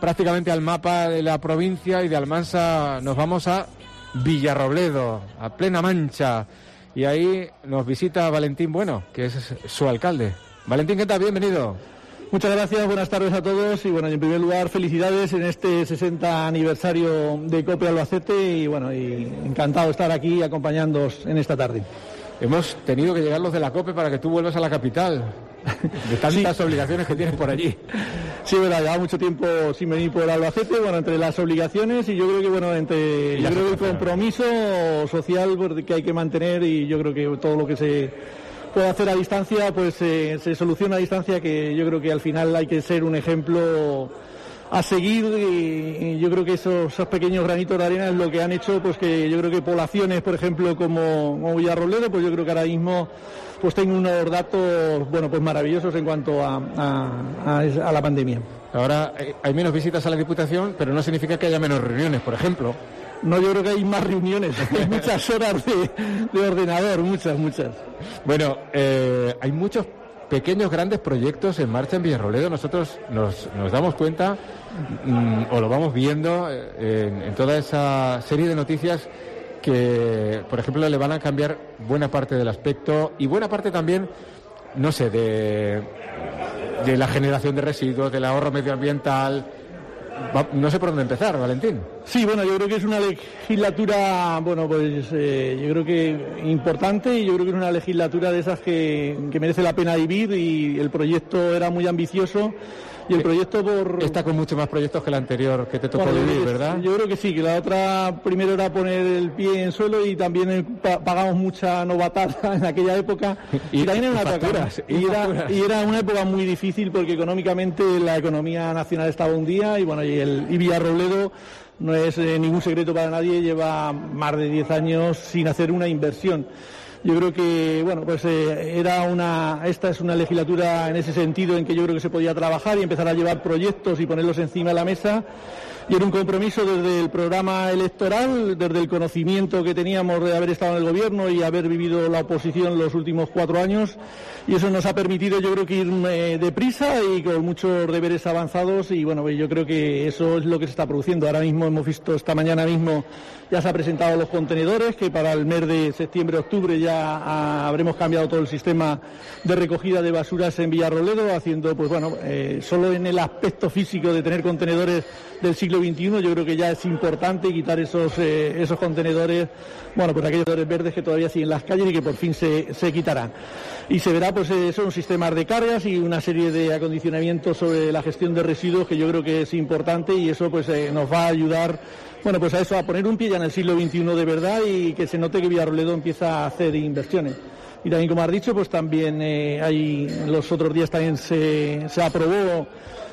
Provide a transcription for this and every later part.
prácticamente al mapa de la provincia, y de Almansa nos vamos a Villarrobledo, a plena Mancha, y ahí nos visita Valentín Bueno, que es su alcalde. Valentín, ¿qué tal? Bienvenido. Muchas gracias, buenas tardes a todos, y bueno, en primer lugar felicidades en este 60 aniversario de COPE Albacete, y bueno, y encantado de estar aquí acompañándoos en esta tarde. Hemos tenido que llegar los de la COPE para que tú vuelvas a la capital, de tantas obligaciones que tienes por allí. Sí, verdad, lleva mucho tiempo sin venir por Albacete, bueno, entre las obligaciones y yo creo que, bueno, el compromiso social que hay que mantener, y yo creo que todo lo que se puede hacer a distancia, pues se soluciona a distancia, que yo creo que al final hay que ser un ejemplo a seguir, y yo creo que esos pequeños granitos de arena es lo que han hecho, pues que yo creo que poblaciones, por ejemplo, como Villarrobledo, pues yo creo que ahora mismo pues tengo unos datos, bueno, pues maravillosos en cuanto a la pandemia. Ahora hay menos visitas a la Diputación, pero no significa que haya menos reuniones, por ejemplo. No, yo creo que hay más reuniones, hay muchas horas de ordenador, muchas. Bueno, hay muchos pequeños, grandes proyectos en marcha en Villarrobledo. Nosotros nos damos cuenta, o lo vamos viendo en toda esa serie de noticias, que, por ejemplo, le van a cambiar buena parte del aspecto y buena parte también, no sé, de la generación de residuos, del ahorro medioambiental. No sé por dónde empezar, Valentín. Sí, bueno, yo creo que es una legislatura, bueno, pues yo creo que importante, y yo creo que es una legislatura de esas que merece la pena vivir, y el proyecto era muy ambicioso. Y el proyecto está con muchos más proyectos que el anterior que te tocó vivir, ¿verdad? Yo creo que sí, que la otra primero era poner el pie en suelo, y también pagamos mucha novatada en aquella época. Y también era facturas. Y era una época muy difícil, porque económicamente la economía nacional estaba un día, y bueno, y Villarrobledo no es ningún secreto para nadie, lleva más de 10 años sin hacer una inversión. Yo creo que, bueno, pues esta es una legislatura en ese sentido, en que yo creo que se podía trabajar y empezar a llevar proyectos y ponerlos encima de la mesa. Y era un compromiso desde el programa electoral, desde el conocimiento que teníamos de haber estado en el gobierno y haber vivido la oposición los últimos 4 años. Y eso nos ha permitido, yo creo, que ir deprisa y con muchos deberes avanzados. Y bueno, yo creo que eso es lo que se está produciendo. Ahora mismo hemos visto, esta mañana mismo, ya se han presentado los contenedores, que para el mes de septiembre-octubre ya habremos cambiado todo el sistema de recogida de basuras en Villarrobledo, haciendo, pues bueno, solo en el aspecto físico de tener contenedores del siglo XXI, yo creo que ya es importante quitar esos contenedores, bueno, pues aquellos contenedores verdes que todavía siguen en las calles y que por fin se quitarán. Y se verá, pues son sistemas de cargas y una serie de acondicionamientos sobre la gestión de residuos, que yo creo que es importante, y eso pues nos va a ayudar, bueno, pues a eso, a poner un pie ya en el siglo XXI de verdad, y que se note que Villarrobledo empieza a hacer inversiones. Y también, como has dicho, pues también los otros días también se aprobó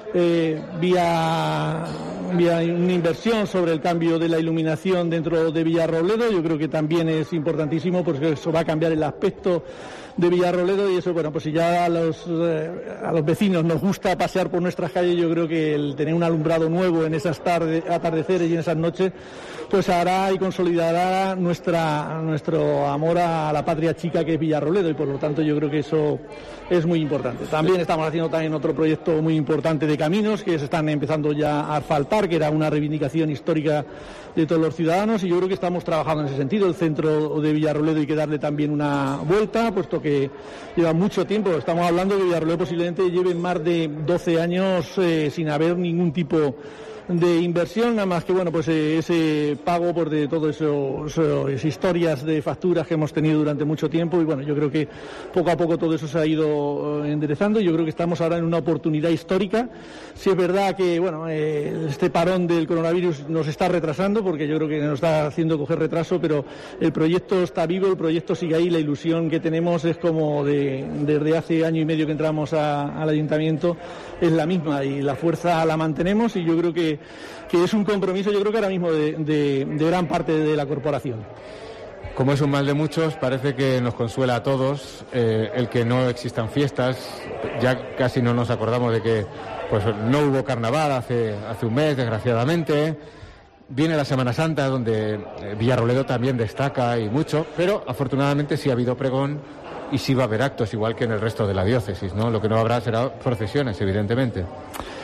vía una inversión sobre el cambio de la iluminación dentro de Villarrobledo. Yo creo que también es importantísimo, porque eso va a cambiar el aspecto de Villarrobledo, y eso, bueno, pues si ya a los vecinos nos gusta pasear por nuestras calles, yo creo que el tener un alumbrado nuevo en esas atardeceres y en esas noches, pues hará y consolidará nuestro amor a la patria chica que es Villarrobledo, y por lo tanto yo creo que eso es muy importante. También estamos haciendo también otro proyecto muy importante de caminos, que se están empezando ya a asfaltar, que era una reivindicación histórica de todos los ciudadanos, y yo creo que estamos trabajando en ese sentido. El centro de Villarrobledo hay que darle también una vuelta, puesto que lleva mucho tiempo. Estamos hablando de que Villarrobledo posiblemente lleve más de 12 años sin haber ningún tipo de inversión, nada más que, bueno, pues ese pago por de todo esas historias de facturas que hemos tenido durante mucho tiempo. Y bueno, yo creo que poco a poco todo eso se ha ido enderezando. Yo creo que estamos ahora en una oportunidad histórica. Sí es verdad que, bueno, este parón del coronavirus nos está retrasando, porque yo creo que nos está haciendo coger retraso, pero el proyecto está vivo, el proyecto sigue ahí. La ilusión que tenemos es como desde hace año y medio que entramos al ayuntamiento, es la misma, y la fuerza la mantenemos, y yo creo que es un compromiso, yo creo que ahora mismo de gran parte de la corporación. Como es un mal de muchos, parece que nos consuela a todos el que no existan fiestas. Ya casi no nos acordamos de que pues no hubo carnaval hace un mes, desgraciadamente. Viene la Semana Santa, donde Villarrobledo también destaca y mucho, pero afortunadamente sí ha habido pregón y sí va a haber actos, igual que en el resto de la diócesis, ¿no? Lo que no habrá será procesiones, evidentemente.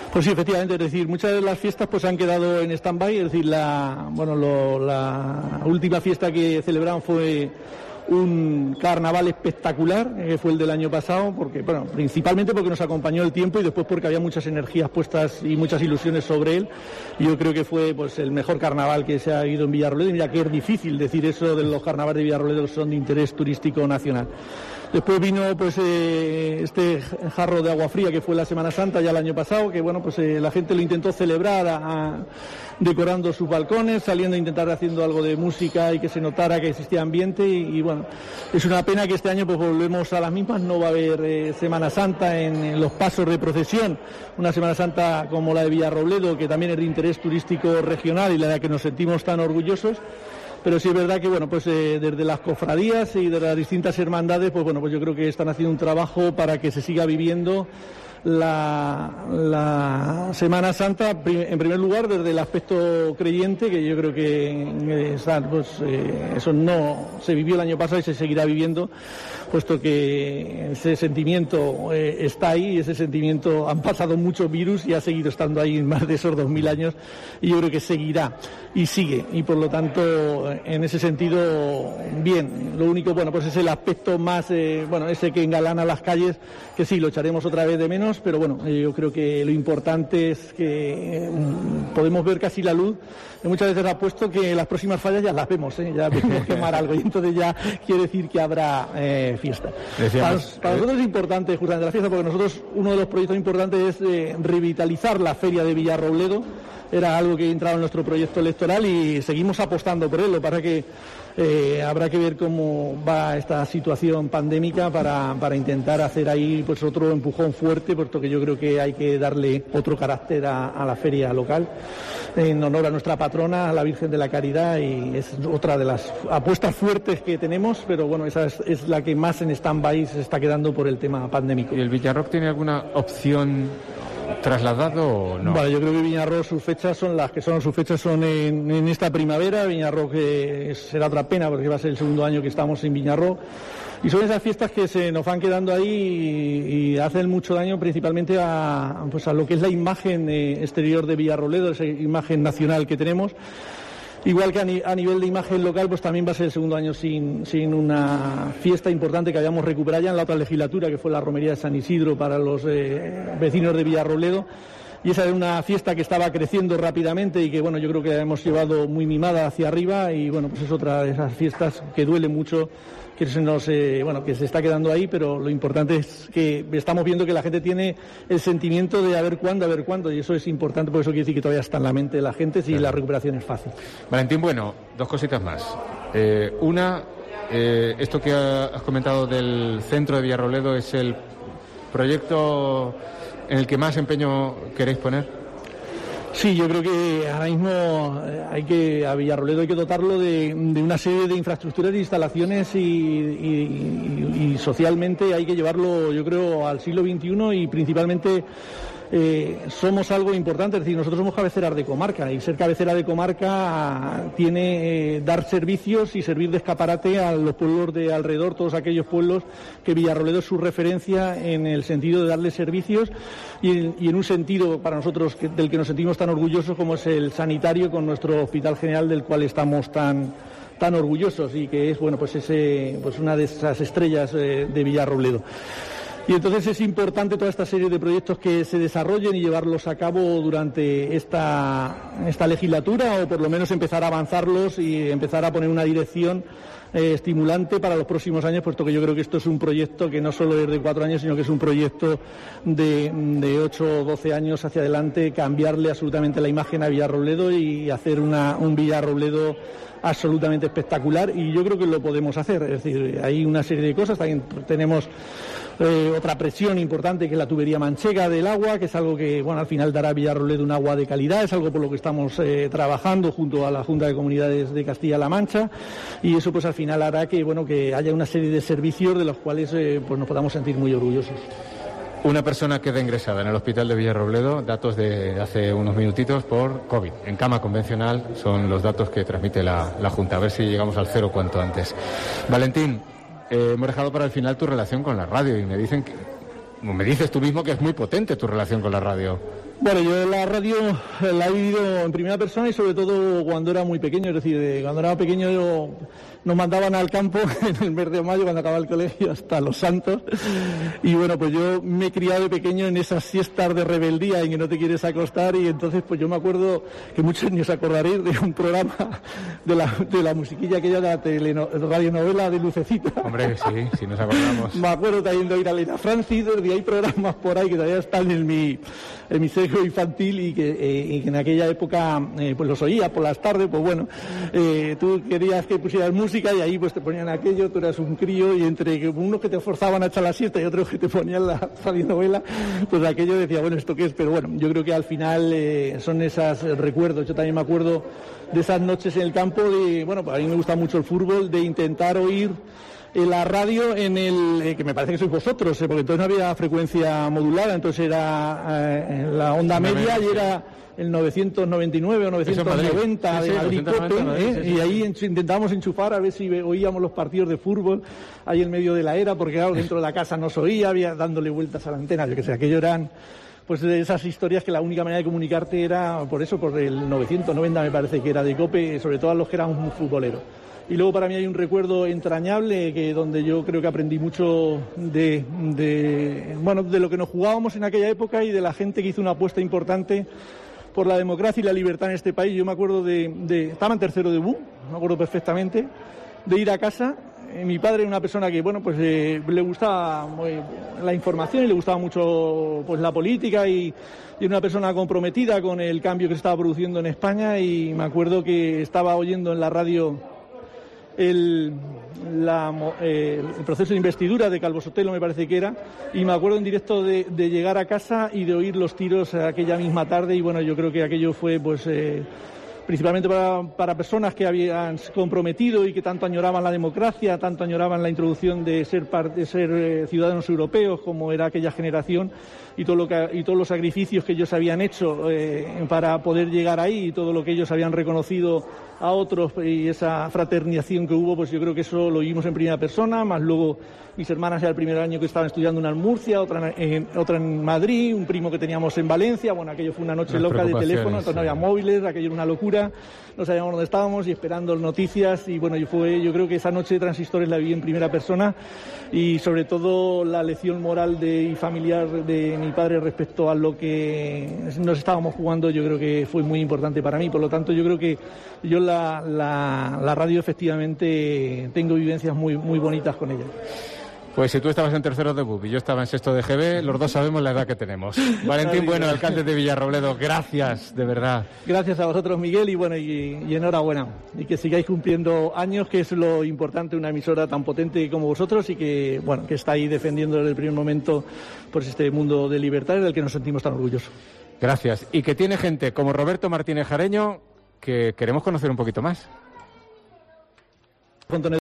Pues sí, efectivamente, es decir, muchas de las fiestas pues han quedado en stand-by, es decir, la última fiesta que celebraron fue un carnaval espectacular, que fue el del año pasado, porque principalmente porque nos acompañó el tiempo y después porque había muchas energías puestas y muchas ilusiones sobre él. Yo creo que fue pues el mejor carnaval que se ha ido en Villarrobledo, ya que es difícil decir eso de los carnavales de Villarrobledo, que son de interés turístico nacional. Después vino pues este jarro de agua fría que fue la Semana Santa ya el año pasado, que bueno, pues la gente lo intentó celebrar decorando sus balcones, saliendo a intentar haciendo algo de música y que se notara que existía ambiente y bueno, es una pena que este año pues volvemos a las mismas, no va a haber Semana Santa en los pasos de procesión, una Semana Santa como la de Villarrobledo, que también es de interés turístico regional y la que nos sentimos tan orgullosos. Pero sí es verdad que bueno, pues desde las cofradías y de las distintas hermandades, pues bueno, pues yo creo que están haciendo un trabajo para que se siga viviendo la Semana Santa, en primer lugar desde el aspecto creyente, que yo creo que eso no se vivió el año pasado y se seguirá viviendo, puesto que ese sentimiento está ahí, y ese sentimiento, han pasado muchos virus y ha seguido estando ahí más de esos 2000 años, y yo creo que seguirá y sigue, y por lo tanto en ese sentido bien. Lo único, bueno, pues es el aspecto más ese que engalana las calles, que sí, lo echaremos otra vez de menos, pero bueno, yo creo que lo importante es que podemos ver casi la luz. Muchas veces apuesto que las próximas fallas ya las vemos, ya vemos quemar algo, y entonces ya quiere decir que habrá fiesta. Para nosotros es importante justamente la fiesta, porque nosotros uno de los proyectos importantes es revitalizar la feria de Villarrobledo. Era algo que entraba en nuestro proyecto electoral y seguimos apostando por él. Lo que pasa es que habrá que ver cómo va esta situación pandémica para intentar hacer ahí pues otro empujón fuerte, puesto que yo creo que hay que darle otro carácter a la feria local, en honor a nuestra patrona, a la Virgen de la Caridad, y es otra de las apuestas fuertes que tenemos, pero bueno, esa es la que más en stand-by se está quedando por el tema pandémico. ¿Y el Villarroc tiene alguna opción trasladado o no? Vale, yo creo que Viñarroc sus fechas son las que son, sus fechas son en esta primavera. Viñarroc será otra pena porque va a ser el segundo año que estamos en Viñarroc, y son esas fiestas que se nos van quedando ahí y hacen mucho daño principalmente a lo que es la imagen exterior de Villarrobledo, esa imagen nacional que tenemos. Igual que a nivel de imagen local, pues también va a ser el segundo año sin una fiesta importante que habíamos recuperado ya en la otra legislatura, que fue la romería de San Isidro para los vecinos de Villarrobledo. Y esa era una fiesta que estaba creciendo rápidamente y que, bueno, yo creo que hemos llevado muy mimada hacia arriba, y, bueno, pues es otra de esas fiestas que duele mucho que que se está quedando ahí, pero lo importante es que estamos viendo que la gente tiene el sentimiento de a ver cuándo, y eso es importante, porque eso quiere decir que todavía está en la mente de la gente, si la recuperación es fácil. Valentín, bueno, dos cositas más. Una, esto que has comentado del centro de Villarrobledo, ¿es el proyecto en el que más empeño queréis poner? Sí, yo creo que ahora mismo a Villarrobledo hay que dotarlo de una serie de infraestructuras e instalaciones y socialmente hay que llevarlo, yo creo, al siglo XXI, y principalmente somos algo importante, es decir, nosotros somos cabeceras de comarca, y ser cabecera de comarca tiene dar servicios y servir de escaparate a los pueblos de alrededor, todos aquellos pueblos que Villarrobledo es su referencia en el sentido de darles servicios y en un sentido para nosotros del que nos sentimos tan orgullosos, como es el sanitario, con nuestro Hospital General, del cual estamos tan orgullosos, y que es, bueno, pues una de esas estrellas de Villarrobledo. Y entonces es importante toda esta serie de proyectos que se desarrollen y llevarlos a cabo durante esta legislatura, o por lo menos empezar a avanzarlos y empezar a poner una dirección estimulante para los próximos años, puesto que yo creo que esto es un proyecto que no solo es de 4 años, sino que es un proyecto de 8 o 12 años hacia adelante, cambiarle absolutamente la imagen a Villarrobledo y hacer un Villarrobledo absolutamente espectacular, y yo creo que lo podemos hacer. Es decir, hay una serie de cosas. También tenemos otra presión importante, que es la tubería manchega del agua, que es algo que, bueno, al final dará a Villarrobledo un agua de calidad. Es algo por lo que estamos trabajando junto a la Junta de Comunidades de Castilla-La Mancha, y eso pues al final hará que, bueno, que haya una serie de servicios de los cuales pues nos podamos sentir muy orgullosos. Una persona queda ingresada en el hospital de Villarrobledo, datos de hace unos minutitos, por COVID. En cama convencional son los datos que transmite la Junta. A ver si llegamos al cero cuanto antes. Valentín, hemos dejado para el final tu relación con la radio, y me dices tú mismo que es muy potente tu relación con la radio. Bueno, yo la radio la he vivido en primera persona y sobre todo cuando era muy pequeño, es decir, cuando era pequeño nos mandaban al campo en el mes de mayo cuando acababa el colegio hasta Los Santos y bueno, pues yo me he criado de pequeño en esas siestas de rebeldía en que no te quieres acostar y entonces pues yo me acuerdo que muchos ni os acordaréis de un programa de la musiquilla aquella de la radionovela de Lucecita. Hombre, sí nos acordamos. Me acuerdo también de oír a Elena Francis, y hay programas por ahí que todavía están en mi sesgo infantil y que en aquella época pues los oía por las tardes, pues bueno, tú querías que pusieras música y ahí pues te ponían aquello, tú eras un crío y entre unos que te forzaban a echar la siesta y otros que te ponían la radionovela, pues aquello decía, bueno, ¿esto qué es? Pero bueno, yo creo que al final son esos recuerdos. Yo también me acuerdo de esas noches en el campo de, bueno, pues a mí me gusta mucho el fútbol, de intentar oír la radio en el que me parece que sois vosotros, porque entonces no había frecuencia modulada, entonces era la onda media y era el 999 o 990 de Madrid Cope, y ahí intentábamos enchufar a ver si oíamos los partidos de fútbol ahí en medio de la era, porque claro, dentro de la casa no se oía, había dándole vueltas a la antena, yo que sé, aquello eran pues de esas historias que la única manera de comunicarte era por eso, por el 990 me parece que era de Cope, sobre todo a los que éramos muy futboleros. Y luego para mí hay un recuerdo entrañable que donde yo creo que aprendí mucho de lo que nos jugábamos en aquella época y de la gente que hizo una apuesta importante por la democracia y la libertad en este país. Yo me acuerdo estaba en tercero de BU, me acuerdo perfectamente, de ir a casa. Mi padre era una persona que, bueno, pues le gustaba la información y le gustaba mucho pues la política y una persona comprometida con el cambio que se estaba produciendo en España, y me acuerdo que estaba oyendo en la radio el proceso de investidura de Calvo Sotelo, me parece que era, y me acuerdo en directo de llegar a casa y de oír los tiros aquella misma tarde, y bueno, yo creo que aquello fue pues principalmente para personas que habían comprometido y que tanto añoraban la democracia, tanto añoraban la introducción de ser ciudadanos europeos, como era aquella generación, y todos los sacrificios que ellos habían hecho para poder llegar ahí, y todo lo que ellos habían reconocido a otros, y esa fraternización que hubo, pues yo creo que eso lo vimos en primera persona, más luego mis hermanas era el primer año que estaban estudiando una en Murcia, otra en Madrid, un primo que teníamos en Valencia, bueno, aquello fue una noche loca de teléfono, entonces no había móviles, aquello era una locura, no sabíamos dónde estábamos y esperando noticias, y bueno, yo creo que esa noche de transistores la viví en primera persona, y sobre todo la lección moral y familiar de mi padre respecto a lo que nos estábamos jugando, yo creo que fue muy importante para mí. Por lo tanto, yo creo que yo la radio efectivamente tengo vivencias muy, muy bonitas con ella. Pues si tú estabas en tercero de BUP y yo estaba en sexto de GB, los dos sabemos la edad que tenemos. Valentín Bueno, alcalde de Villarrobledo, gracias, de verdad. Gracias a vosotros, Miguel, y bueno, y enhorabuena. Y que sigáis cumpliendo años, que es lo importante, una emisora tan potente como vosotros y que, bueno, que está ahí defendiendo desde el primer momento pues este mundo de libertad del que nos sentimos tan orgullosos. Gracias. Y que tiene gente como Roberto Martínez Jareño que queremos conocer un poquito más.